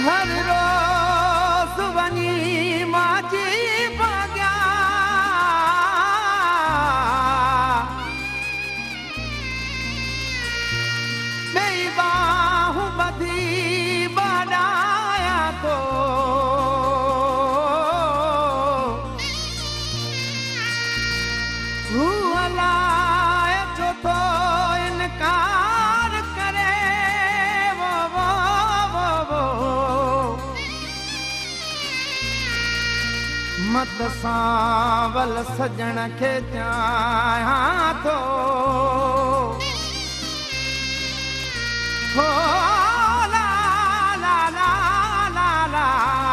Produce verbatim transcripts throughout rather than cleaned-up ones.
हर रोज़ वञी माजी भाॻिया ॿई बाहूं ॿधी ॿाॾायां थो हू अलाए छो थो इनकार करे वो वो वो वो मत सावल सजण खे चाहियां थो हो ला ला ला ला ला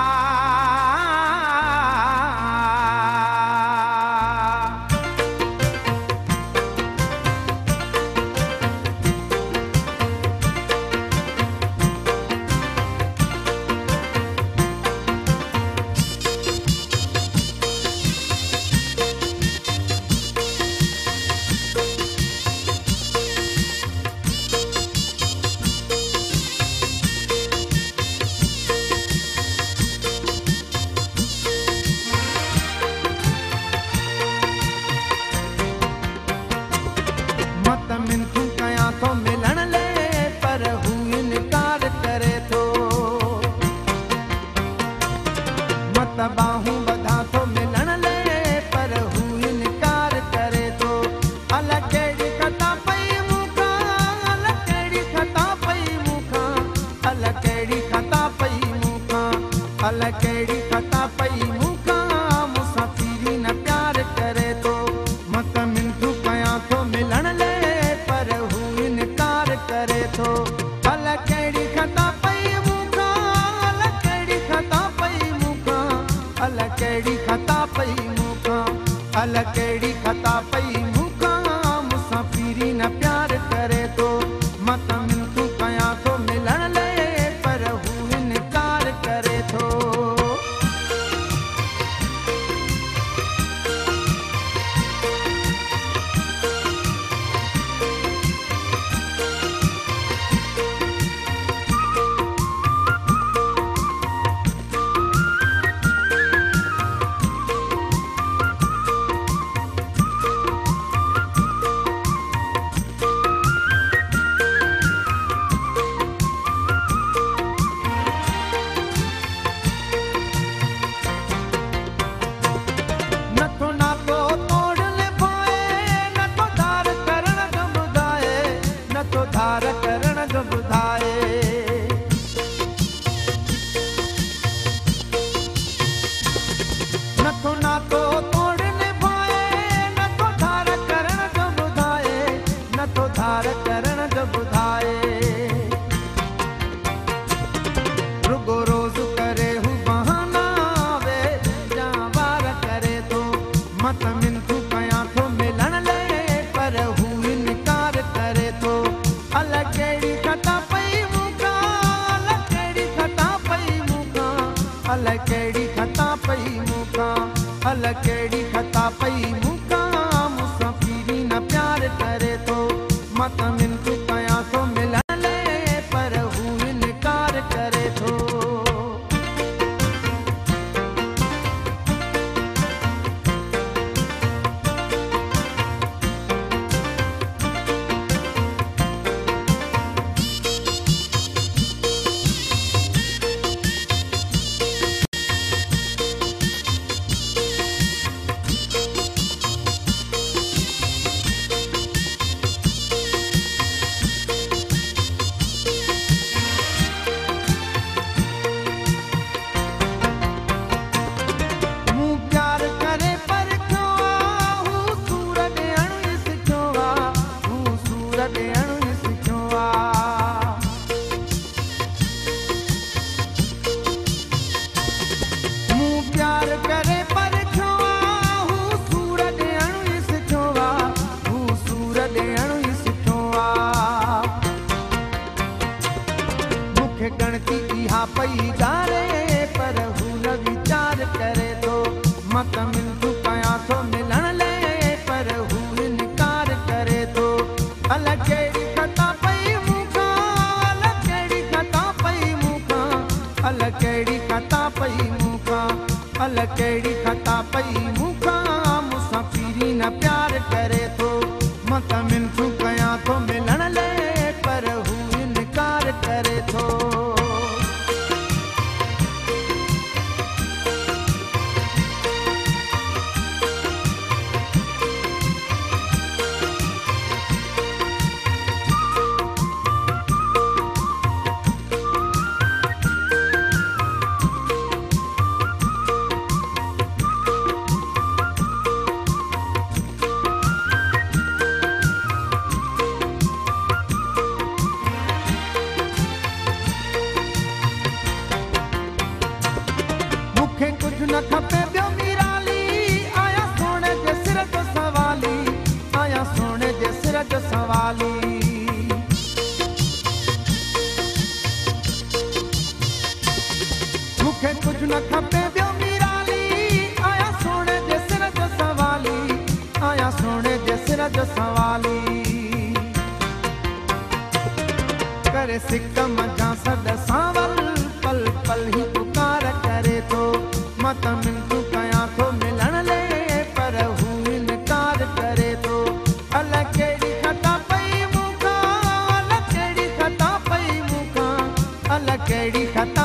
बाहूं बधा थो मिलण ले पर हू इनकार करे थो अला कहिड़ी खता पई मूंखां अला कहिड़ी खता पई मूंखां अला कहिड़ी खता पई मूंखां अला कहिड़ी खता पई मूंखां मूंसां फिरी न प्यार करे थो मत मिंथू कयां थो मिलण ले पर हू इनकार करे थो अला कहिड़ी खता पई मूंखां अला कहिड़ी खता पई मूंखां अला कहिड़ी खता पई मूंखां अला कहिड़ी खता पई मूंखां मूंसां फिरी न प्यार करे थो मत मिंथू कयां थो मिलण ले पर हू इनकार करे थो धार करण जो ॿुधाए नथो नातो तोड़ निभाए नथो धार करण जो ॿुधाए नथो धार करण जो ॿुधाए रुगो रोज़ करे हू बहाना वे जा वार करे थो मत मिंथू कयां थो मिलण ले पर हू इनकार करे थो अला कहिड़ी खता पई मूंखां अला कहिड़ी खता पई मूंखां अला कहिड़ी खता पई मूंखां अला कहिड़ी खता पई मूंखां मूंसां फिरी न प्यार करे थो मत मिंथू कयां थो मिलण ले पर हू इनकार करे थो गणती इहा पई जारे पर हू न वीचार करे थो मत मिंथू कयां थो मिलण ले पर हू इनकार करे थो अला कहिड़ी खता पई मूंखां अला कहिड़ी खता पई मूंखां अला अल कहिड़ी खता पई मूंखां मूंसां पीरी न प्यार करे थो मां त मिनतूं कयां थो मिलण लाइ पर हू इनकार करे थो कुझु न खपे ॿियो मीराली आया सोने जे सिर जो सवाली आया सोने जे सिर जो सवाली मूंखे कुझु न खपे ॿियो मीराली आया सोने जे सिर जो सवाली आया सोने जे सिर जो सवाली करे सिक मजा सद सावल पल पल ही पुकार करे थो मां त मिनतूं कयां थो मिलण लाइ पर हू इनकार करे थो अल कहिड़ी खता पई मूंखां अल कहिड़ी खता पई मूंखां अल कहिड़ी खता